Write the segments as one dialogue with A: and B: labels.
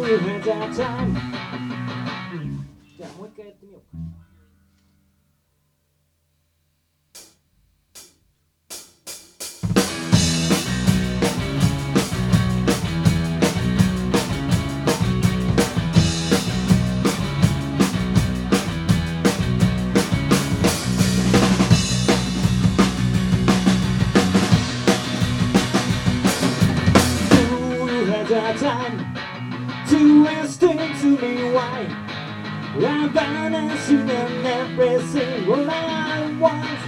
A: had that time じゃあもう一回やってみようかTime to explain to me why I'm vanishing and everything all I want.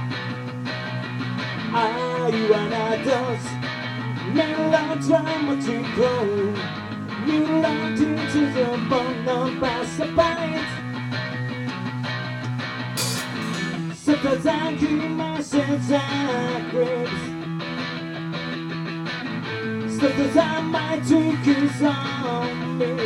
A: I wanna dance melodramatic you locked into the bone of passerby. Sometimes I give myself that grips Sometimes I might take it on me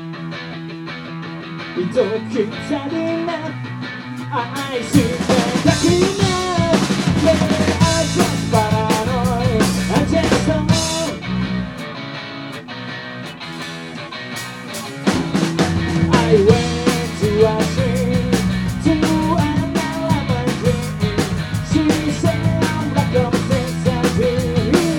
A: It don't keep adding up I see that lucky enough Yeah, I just paranoid I just don't I went to a scene To another dream She said I'm like a princess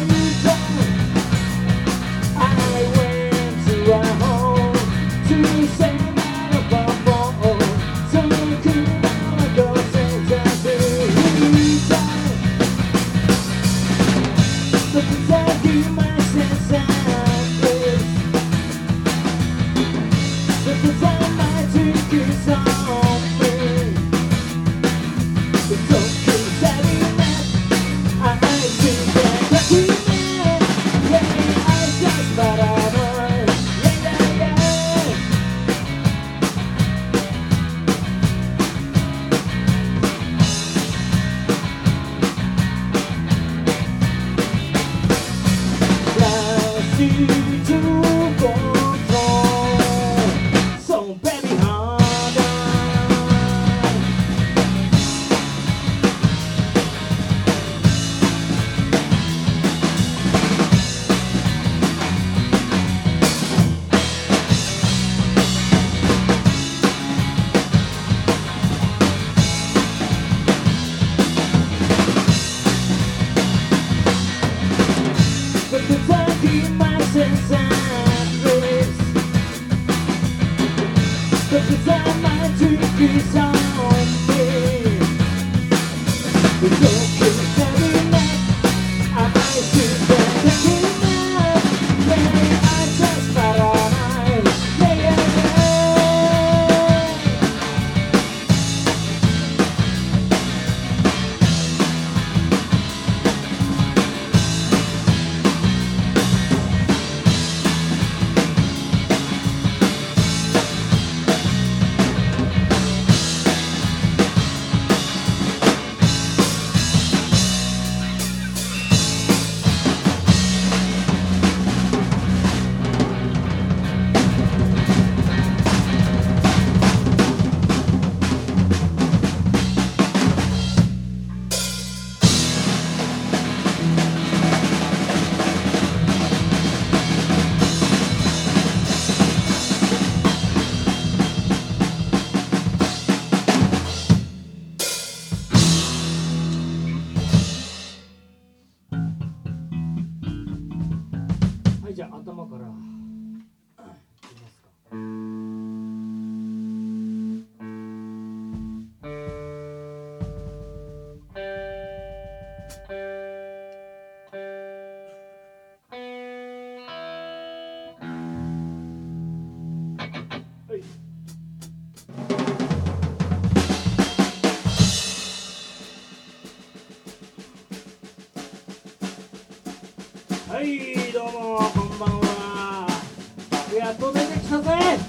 A: はいどうもこんばんはやっと出てきたぜ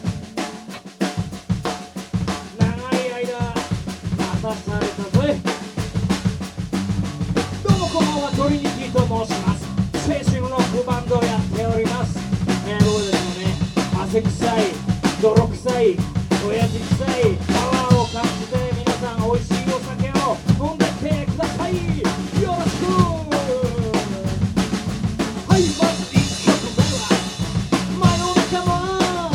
A: 長い間待たされたぜどうもこんばんはトリニティと申します青春ロックバンドをやっておりますどうですかね汗臭い泥臭い親父臭いパワーを感じて皆さん美味しいお酒を飲んでってくださいよろしくはいまず1曲目は真夜中の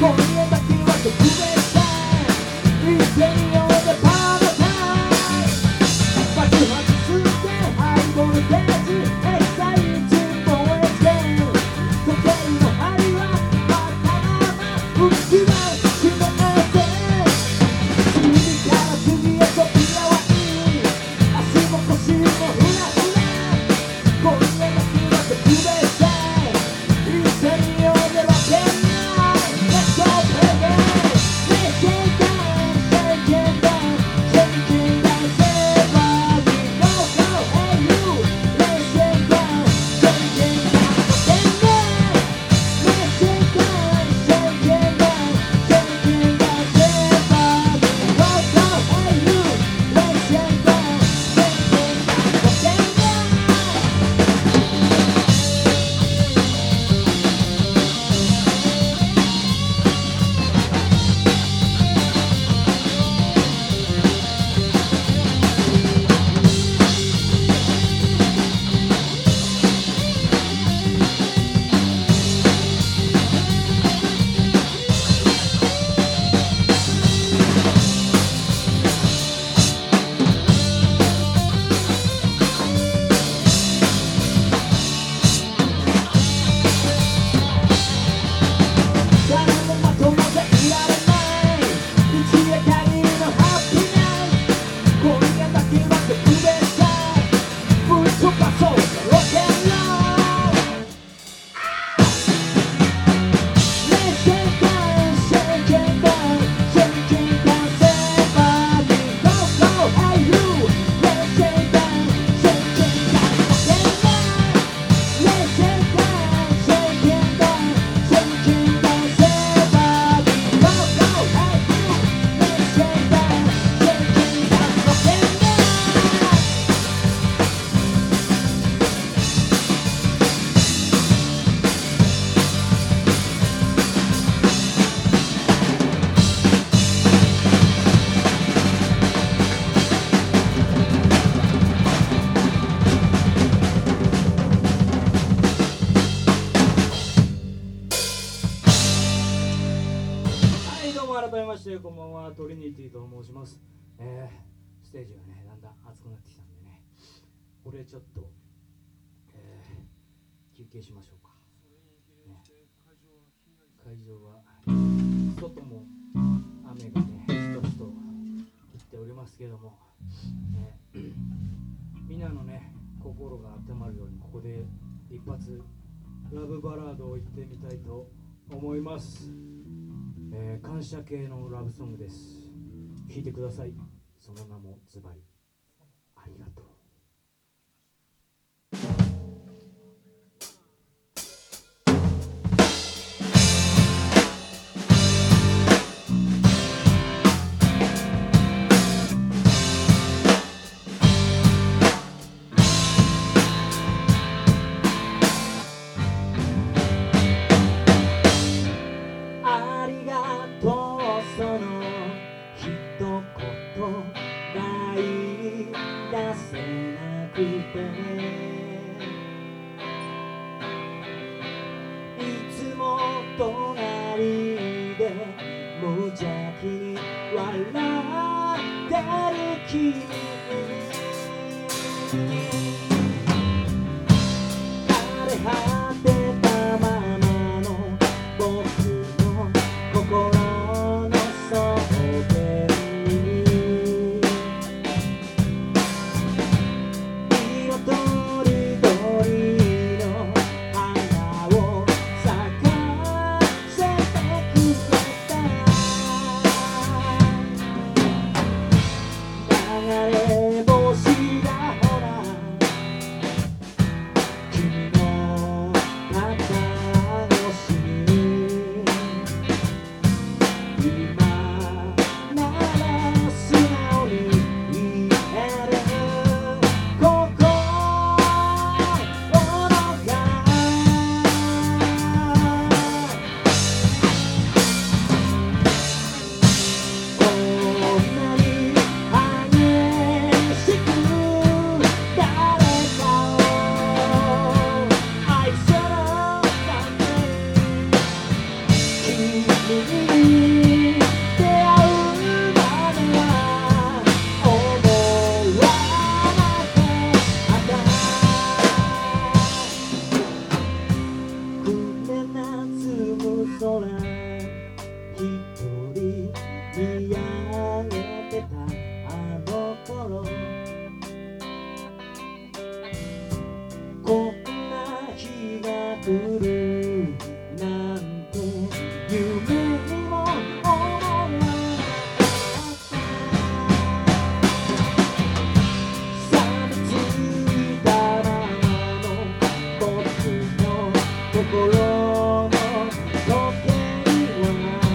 A: こんばんは、トリニティと申します。ステージがね、だんだん熱くなってきたんでね、これちょっと、休憩しましょうか。会場は外も雨がね、しとしと降っておりますけども、みんなのね、心が温まるように、ここで一発ラブバラードを言ってみたいと思います。感謝系のラブソングです。聴いてください。その名もズバリありがとう。流れに出会うまでは思わなかった暮れなつむ空一人見上げてたあの頃こんな日が来るなんて夢にも思わなかった錆びついたままの僕の心の時計は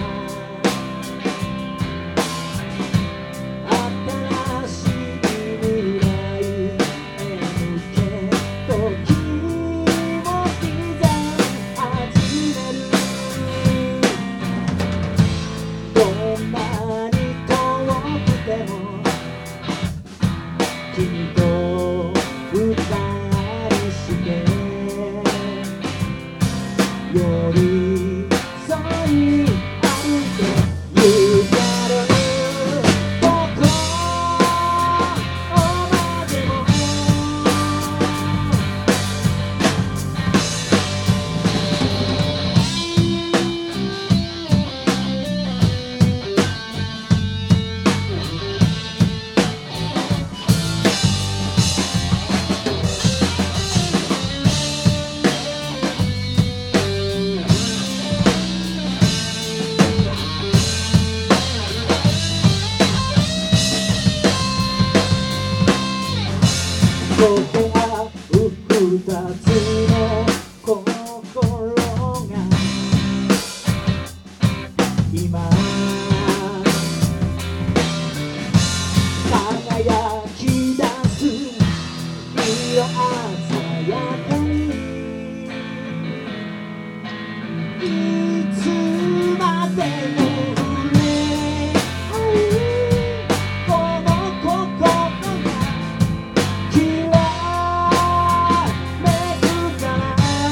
A: 新しい未来へ向け時を刻み始めるどんなに遠くても君と二人して寄り添い歩いてゆけるどこまでも溶け合う二つの心が今輝き出す色鮮やかにいつまでも触れ合うこの心がきらめくから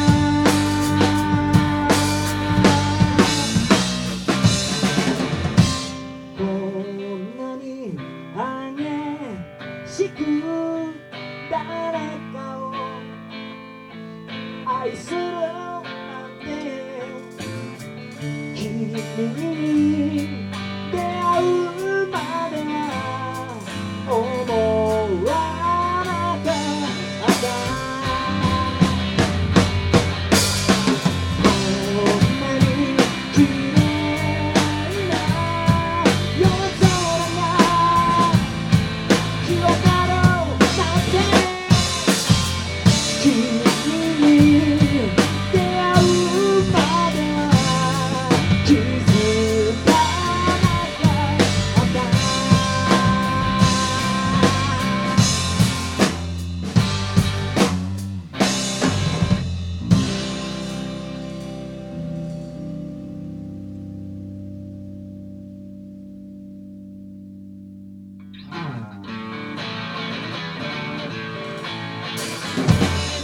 A: こんなに激しく誰かを愛するなんて君に出会うまでは思わなかったこんなに綺麗な夜空が広がろうなんて君に出会うまでは気づかなかった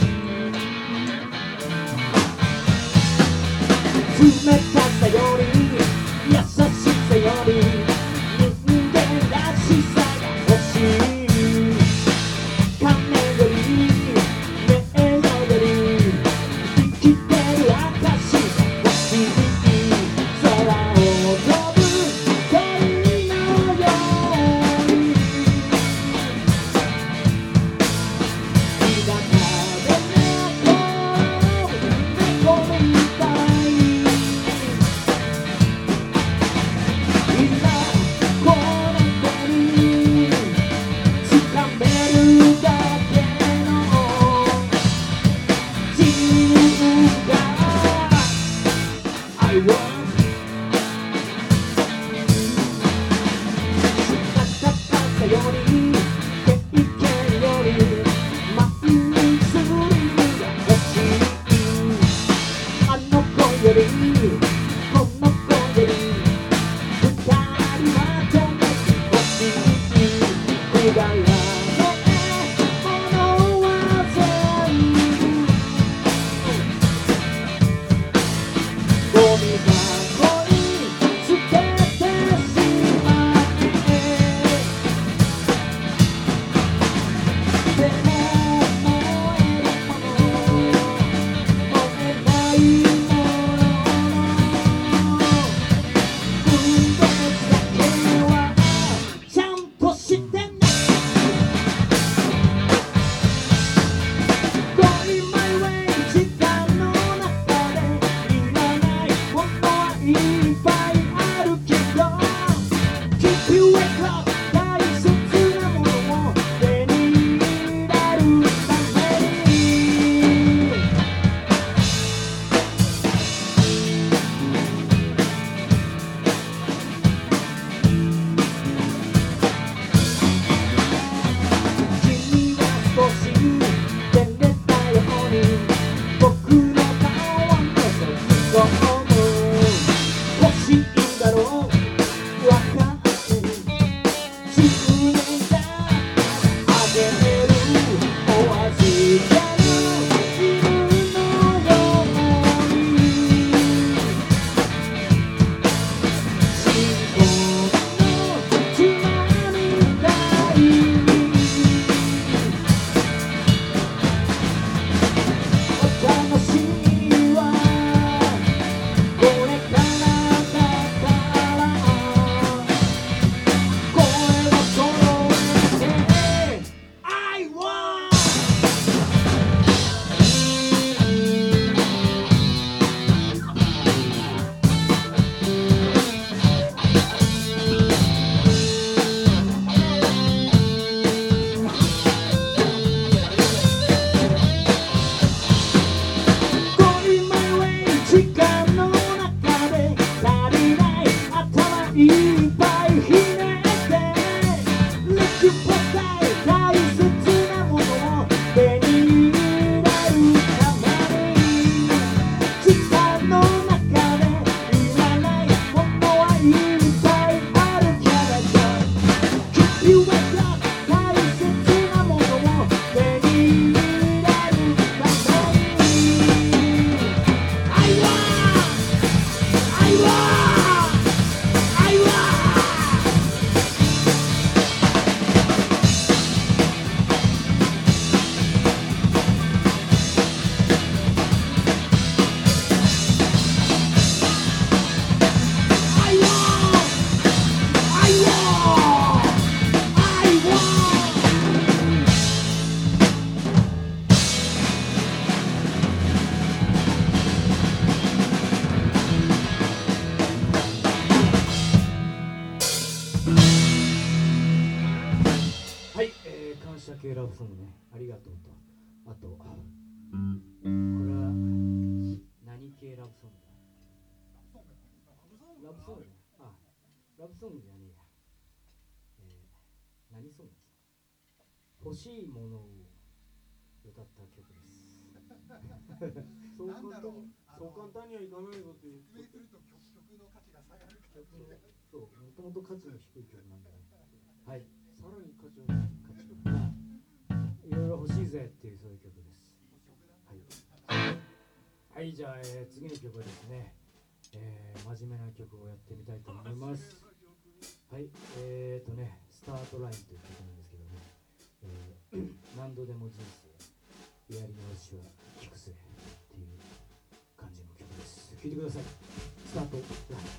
A: 冷たさより系ラブソングね、ありがとうと、あと、これは何系ラブソングだ？ラブソングね。あ、ラブソングじゃねえや。何ソングですか？欲しいものを歌った曲です。そう簡単にはいかないぞっていう。説明すると曲の価値が下がるから。そう、もともと価値の低い曲なんだね。はい。さらに価値がいろいろ欲しいぜっていうそういう曲です。はい、はい、じゃあ、次の曲はですね、真面目な曲をやってみたいと思います。はい、スタートラインという曲なんですけどね、何度でも人生やり直しは聞くぜっていう感じの曲です。聴いてください。スタートライン。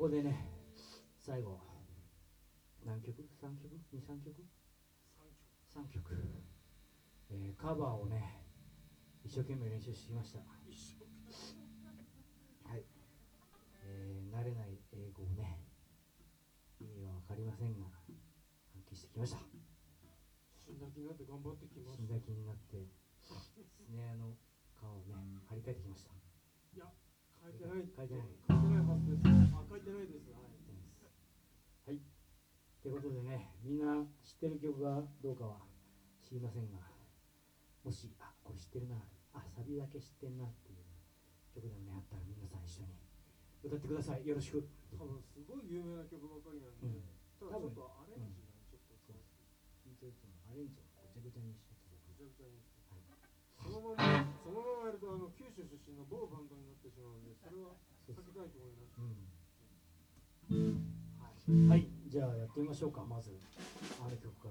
A: こでね、最後何曲 ?3 曲 ?2、3 曲 ?3 曲、カバーをね一生懸命練習してきました。はい、慣れない英語をね、意味は分かりませんが暗記してきました。
B: 死んだ気になって頑張ってきました。
A: 死んだ気になってスネアの皮をね張り替えてきました。
B: いや、書いてない。
A: 書いてない。
B: 書いてないはずです。あ、書いてないです。はい。
A: はい。ということでね、みんな知ってる曲がどうかは知りませんが、もしこれ知ってるな、サビだけ知ってんなっていう曲でもねあったら皆さん一緒に歌ってください。よろしく。
B: 多分すごい有名な曲ばかりなんで、ただちょっとアレンジがちょっとそう
A: 聞いてるとアレンジをごちゃごちゃにしちゃって
B: ぐちゃぐちゃにして、そのままやると九州出身の某バンドになってしまうので、それは避けたいと思います。
A: はい、じゃあやってみましょうか。まずある曲から。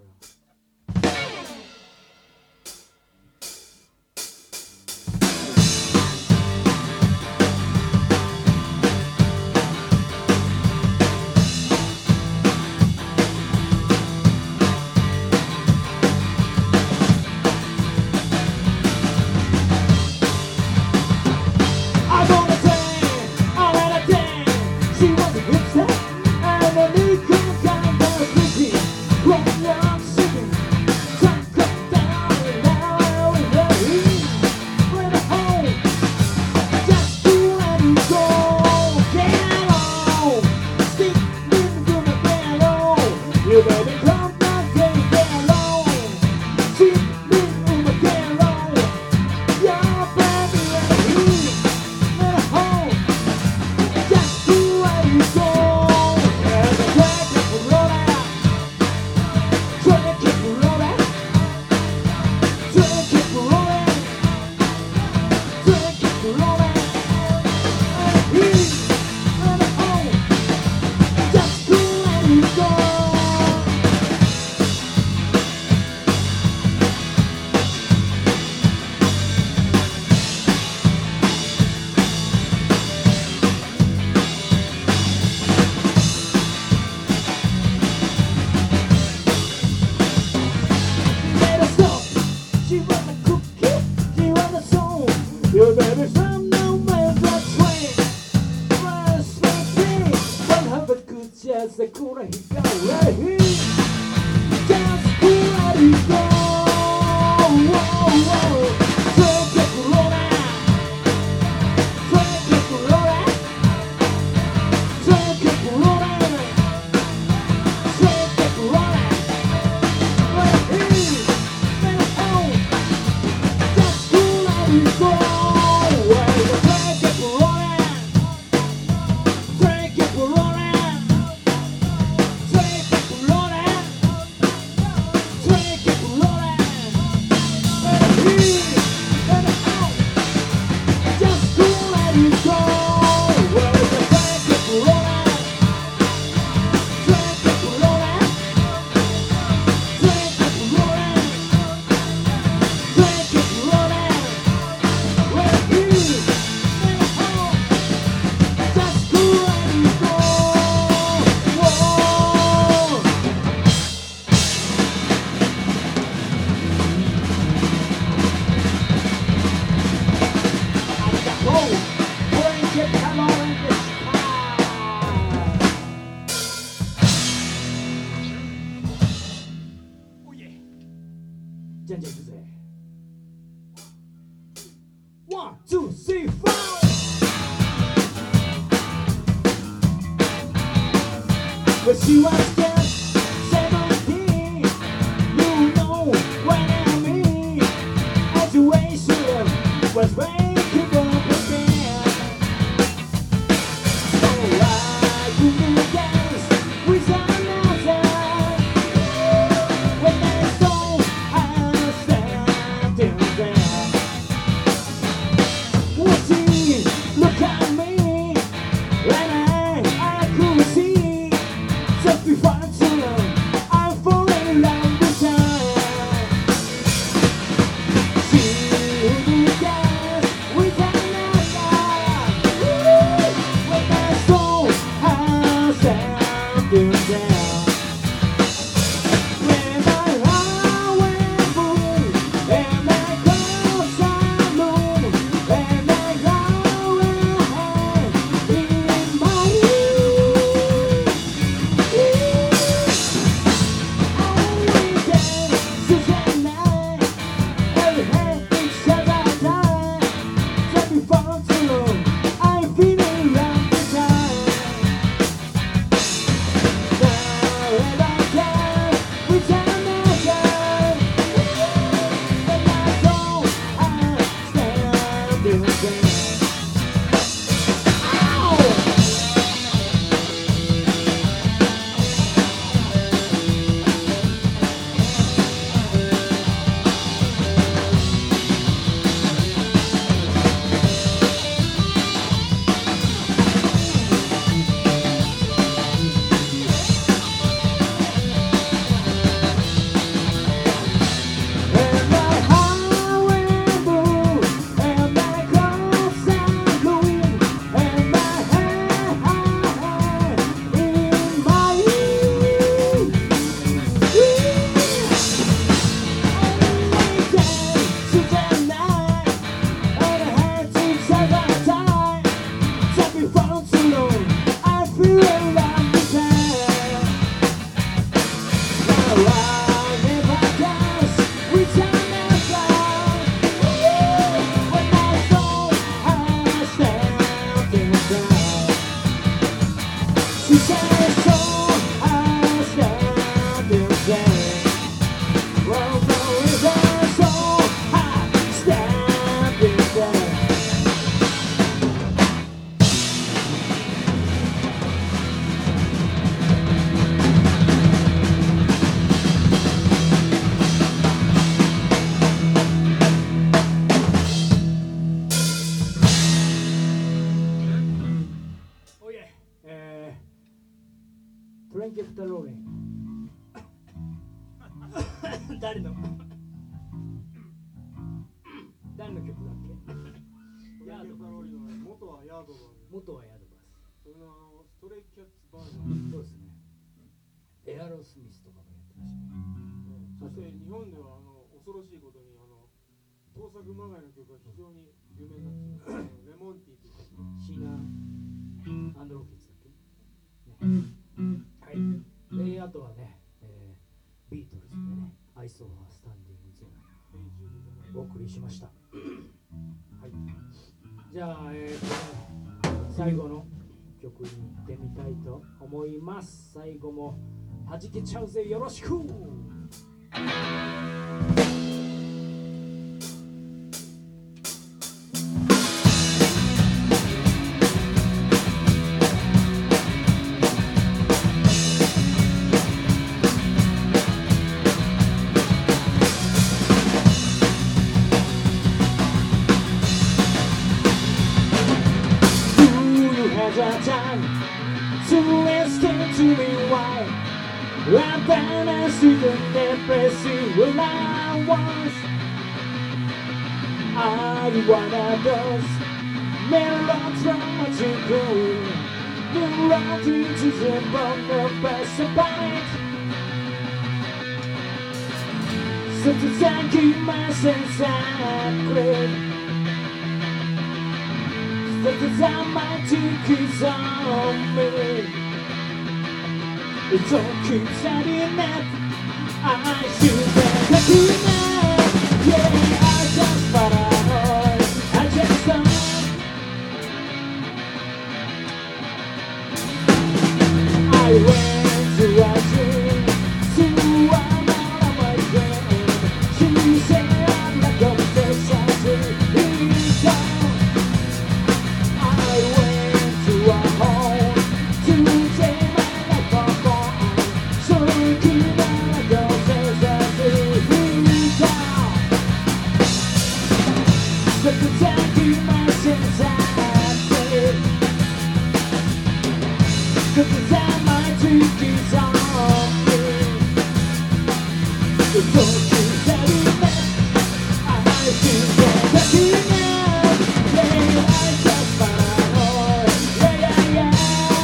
A: じゃんじゃんいくぜ。1、2、3、4。When she was just 17, you know what I mean. Graduation was making up again. So I couldn't dance with another. When I saw her standing there, would she look at me? And I could see just before ジェクタローレン誰の曲だっけ？
B: ヤードバー。元はヤードバー。
A: 元はヤードバース。
B: それのストレイキャッツバージョン。
A: そうですね。エアロスミスとかもやってましたね。
B: そして日本では恐ろしいことに盗作まがいの曲が非常に有名になってます。レモンティーという
A: シーナアンドロケッツだっけ、ね、はい。であとはね、ビートルズでね、I saw her standing there お送りしました。はい。じゃあ、最後の曲に行ってみたいと思います。最後も弾けちゃうぜ、よろしく。I'm down sitting depressive when I was I one of those melodramatic neurotics from the best bite. So to thank you myself sacred. So to thank my tickets on me. It's all keeps adding up. I should have enough. Yeah, I just paranoid. I just don't. I went to a dream to another my friend. She said I'm like a professor. I went to a home to say my life apart. So keep on going as down. So to thank you my sins I did. So to thank my duties on me. It's all keeps adding up. I should get enough. Yeah, I just paranoid. Yeah, yeah,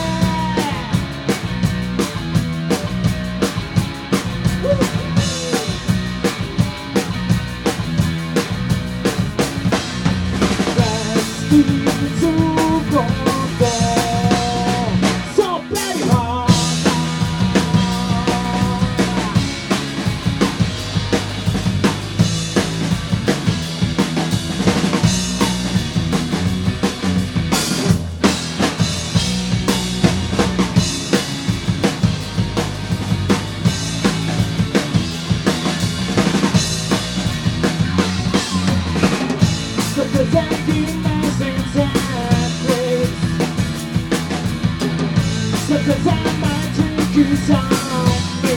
A: yeah. Woo. That's to go down. So bloody hard. So presenting message and praise. So present my tickets on me.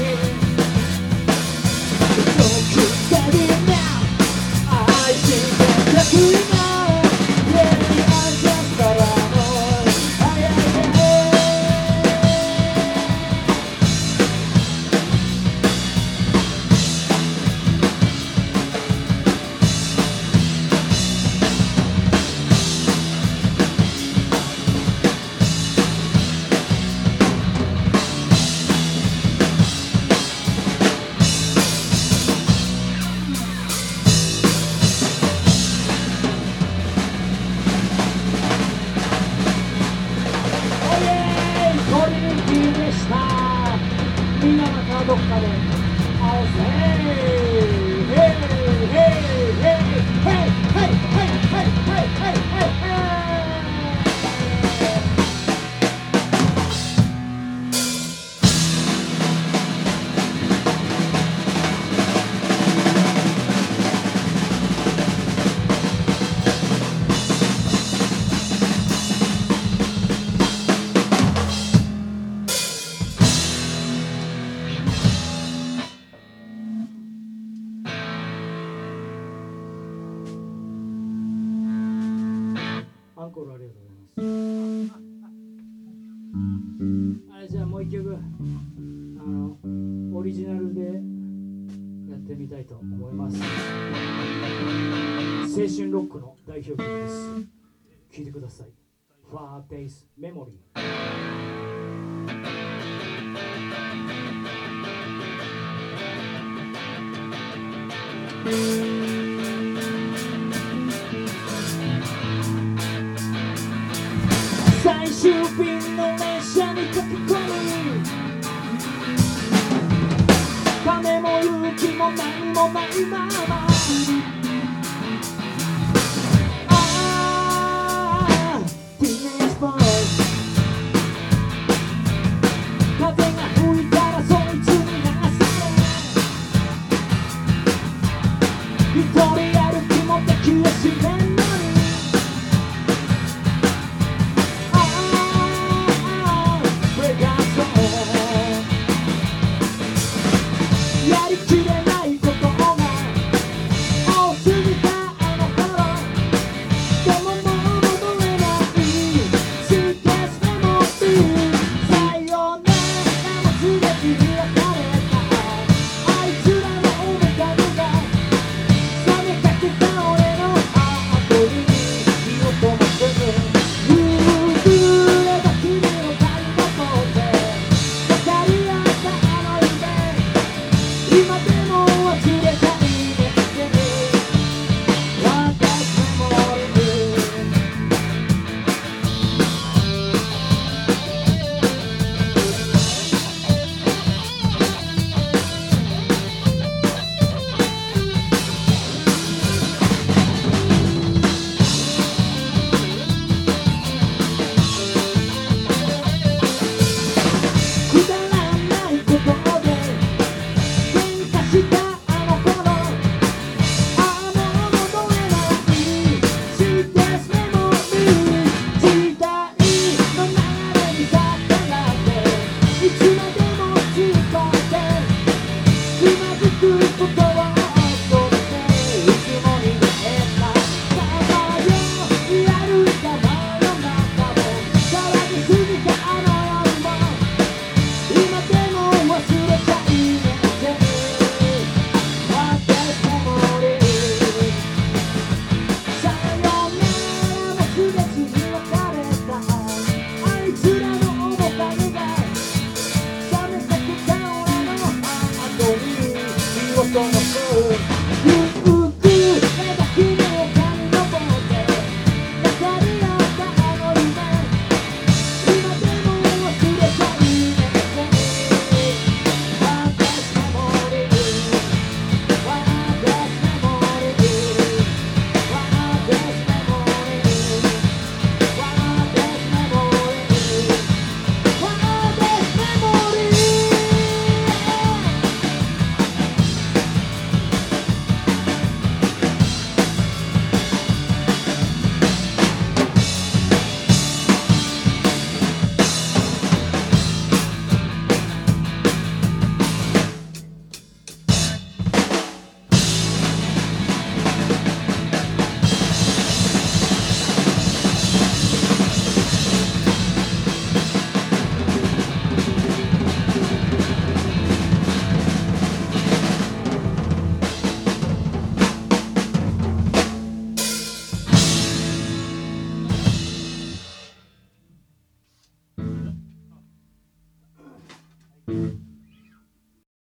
A: So keep getting now. I think that you know. Yeah, I'm just paranoid. Yeah.これに決めしたみんなまたどっかで会おうぜ。ヘイヘイヘイヘイヘイヘイヘイヘイヘイヘイヘイアンコールありがとうございます。はい、じじゃあもう一曲オリジナルでやってみたいと思います。青春ロックの代表曲です。聴いてください。Far Days Memory。